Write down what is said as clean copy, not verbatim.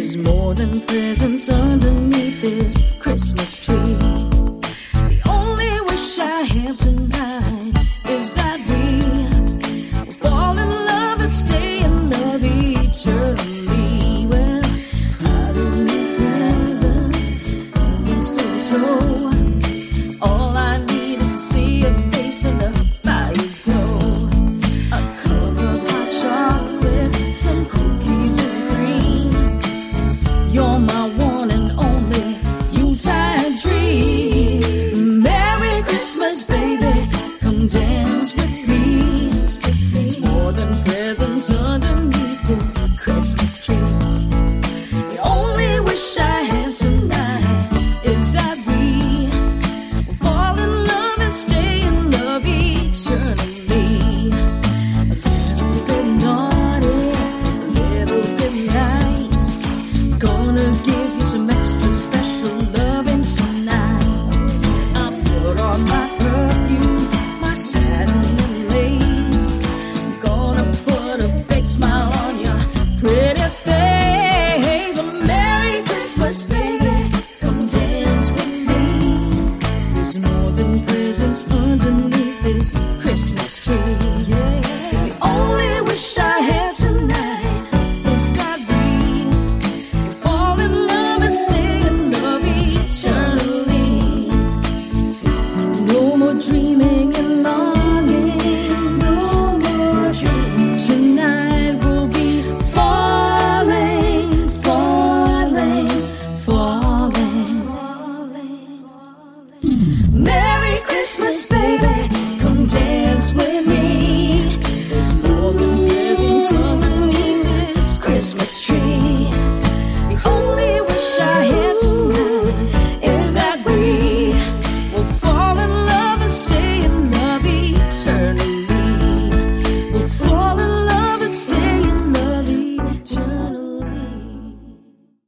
There's more than presents underneath this Christmas tree. The only wish I have tonight is that we will fall in love and stay in love eternally. Well, I don't need presents and mistletoe. All I need is to see your face in the fire's glow. A cup of hot chocolate, some cookies and cream. You're my one and only Yuletide dream. Merry Christmas, baby, come dance with me. There's more than presents underneath this Christmas tree. The only wish I have tonight is that we will fall in love and stay in love eternally. A little bit naughty, a little bit nice. Gonna give you some extra special loving tonight. I put on my perfume, my satin and lace. Gonna put a big smile on your pretty face. A Merry Christmas, baby, come dance with me. There's more than presents underneath this Christmas tree. Yeah. The only wish I have tonight is that we can fall in love and stay in love eternally. No more dreaming and longing, no more dreaming. Tonight we'll be falling, falling, falling. Merry Christmas, baby, come dance with me. There's more than presents underneath this Christmas tree. The only wish I have tonight